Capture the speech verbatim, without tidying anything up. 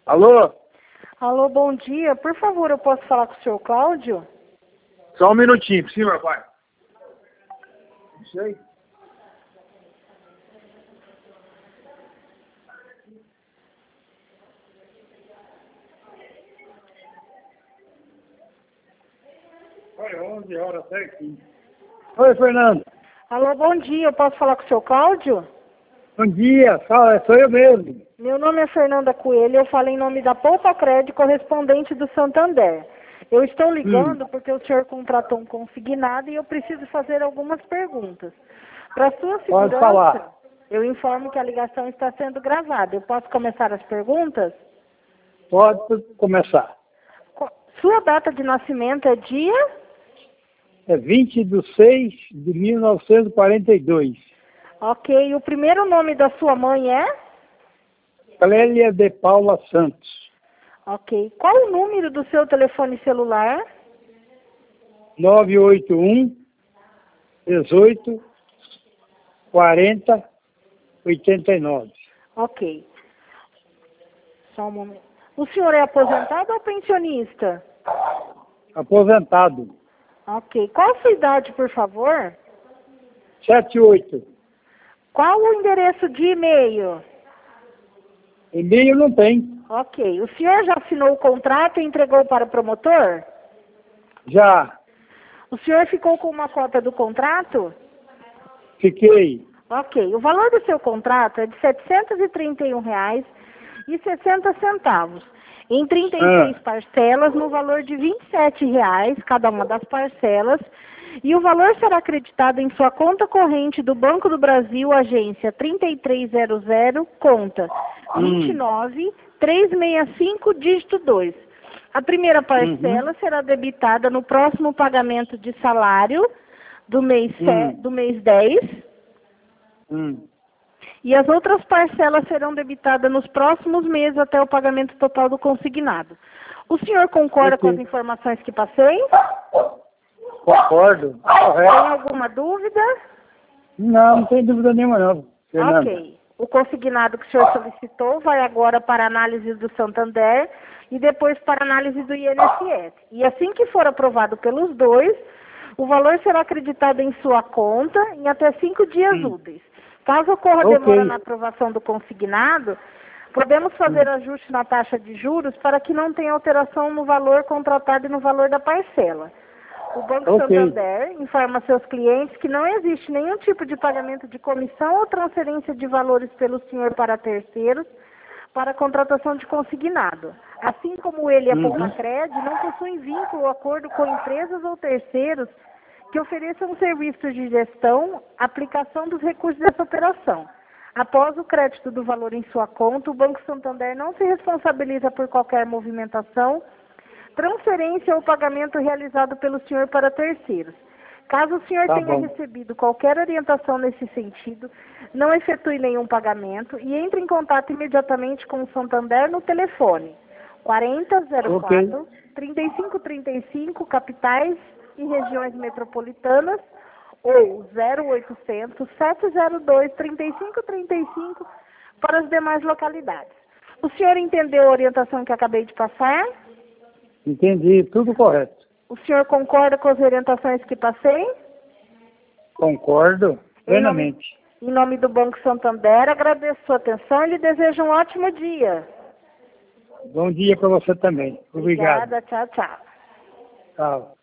Alô? Alô, bom dia. Por favor, eu posso falar com o senhor Cláudio? Só um minutinho, sim, meu pai. Não sei. Foi onze horas certinho. Oi, Fernando. Alô, bom dia. Eu posso falar com o senhor Cláudio? Bom dia, fala, sou eu mesmo. Meu nome é Fernanda Coelho. Eu falo em nome da Poupa Crédito, correspondente do Santander. Eu estou ligando Hum. porque o senhor contratou um consignado e eu preciso fazer algumas perguntas. Para sua Pode segurança, falar. eu informo que a ligação está sendo gravada. Eu posso começar as perguntas? Pode começar. Co- Sua data de nascimento é dia? É vinte de seis de mil novecentos e quarenta e dois. Ok. O primeiro nome da sua mãe é? Clélia de Paula Santos. Ok. Qual o número do seu telefone celular? nove oito um, dezoito, quarenta, oitenta e nove. Ok. Só um momento. O senhor é aposentado ou pensionista? Aposentado. Ok. Qual a sua idade, por favor? setenta e oito. Qual o endereço de e-mail? E-mail não tem. Ok. O senhor já assinou o contrato e entregou para o promotor? Já O senhor ficou com uma cópia do contrato? fiquei. Ok. O valor do seu contrato é de setecentos e trinta e um reais e sessenta centavos. Em trinta e seis Ah. parcelas, no valor de vinte e sete reais cada uma das parcelas. E o valor será acreditado em sua conta corrente do Banco do Brasil, agência trinta e três zero zero, conta vinte e nove, trezentos e sessenta e cinco, dígito dois. A primeira parcela Uhum. será debitada no próximo pagamento de salário do mês, Hum. do mês dez. Hum. E as outras parcelas serão debitadas nos próximos meses até o pagamento total do consignado. O senhor concorda com as Ok. informações que passei? Concordo. Tem Correto. alguma dúvida? Não, não tem dúvida nenhuma não, Fernanda. Ok. O consignado que o senhor solicitou vai agora para análise do Santander e depois para análise do I N S S. E assim que for aprovado pelos dois, o valor será acreditado em sua conta em até cinco dias Hum. úteis. Caso ocorra Ok. demora na aprovação do consignado, podemos fazer Hum. ajuste na taxa de juros para que não tenha alteração no valor contratado e no valor da parcela. O Banco Ok. Santander informa seus clientes que não existe nenhum tipo de pagamento de comissão ou transferência de valores pelo senhor para terceiros para a contratação de consignado. Assim como ele e a Uhum. Poupa-Cred não possuem vínculo ou acordo com empresas ou terceiros que ofereçam serviços de gestão, aplicação dos recursos dessa operação. Após o crédito do valor em sua conta, o Banco Santander não se responsabiliza por qualquer movimentação, transferência ou pagamento realizado pelo senhor para terceiros. Caso o senhor Tá tenha bom. recebido qualquer orientação nesse sentido, não efetue nenhum pagamento e entre em contato imediatamente com o Santander no telefone quarenta, zero quatro, Ok. trinta e cinco, trinta e cinco, capitais e regiões metropolitanas, ou zero oitocentos, sete zero dois, trinta e cinco, trinta e cinco para as demais localidades. O senhor entendeu a orientação que acabei de passar? Entendi, tudo correto. O senhor concorda com as orientações que passei? Concordo Em nome, plenamente. em nome do Banco Santander, agradeço sua atenção e lhe desejo um ótimo dia. Bom dia para você também. Obrigado. Obrigada, tchau, tchau. Tchau.